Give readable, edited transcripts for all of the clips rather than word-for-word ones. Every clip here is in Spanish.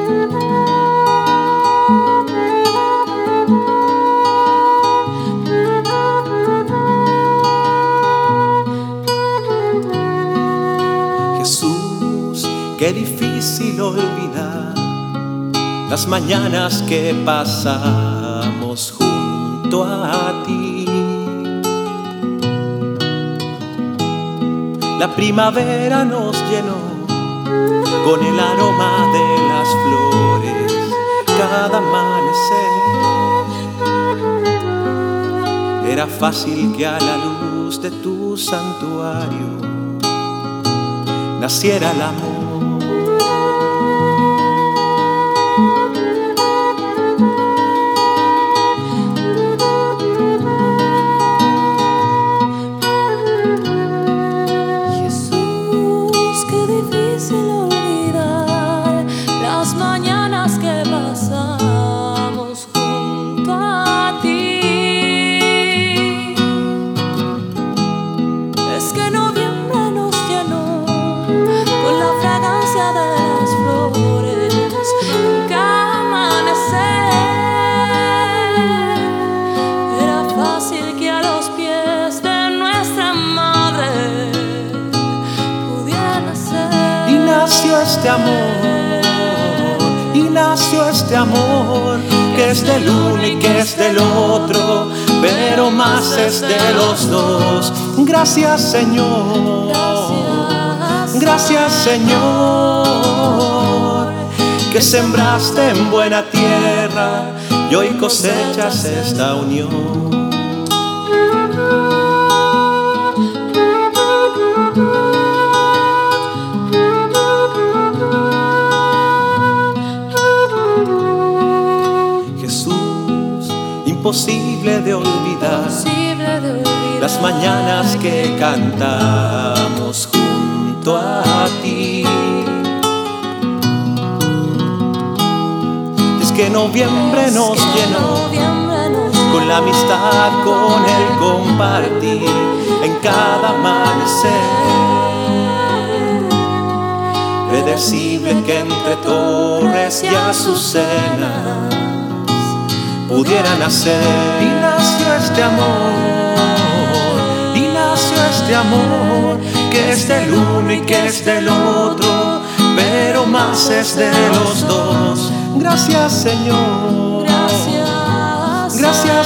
Jesús, qué difícil olvidar las mañanas que pasamos junto a ti. La primavera nos llenó con el aroma de las flores cada amanecer. Era fácil que a la luz de tu santuario naciera el amor. Jesús, qué difícil olvidar las mañanas que pasamos junto a ti. Es que noviembre nos llenó con la fragancia de las flores en cada amanecer. Era fácil que a los pies de nuestra madre pudiera nacer. Y nació este amor, que es del uno y que es del otro, pero más es de los dos. Gracias, Señor. Gracias, Señor, que sembraste en buena tierra y hoy cosechas esta unión. Jesús, imposible de olvidar las mañanas que cantamos junto a ti. Es que noviembre nos llenó con la amistad, con el compartir en cada amanecer. Predecible que entre torres y azucenas pudiera nacer. Y nació este amor, que es del uno y que es del otro, pero más es de los dos. Gracias, Señor. Gracias,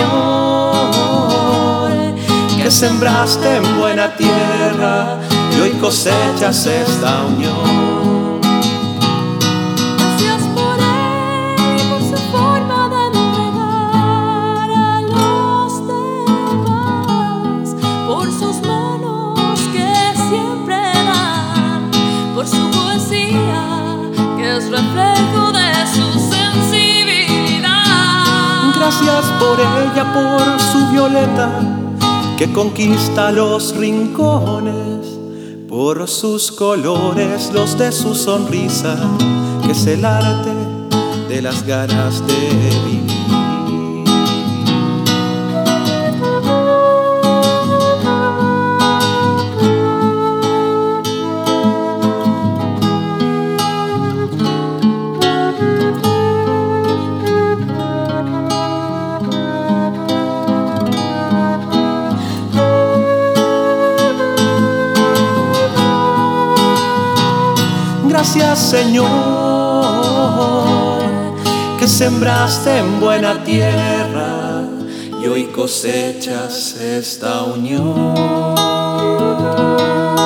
Señor, que sembraste en buena tierra y hoy cosechas esta unión. Gracias por él y por su forma de entregar a los demás, por sus manos que siempre dan, por su poesía que es reflejo de su sensibilidad. Gracias por ella, por su violeta que conquista los rincones, por sus colores, los de su sonrisa, que es el arte de las ganas de vivir. Gracias, Señor, que sembraste en buena tierra y hoy cosechas esta unión.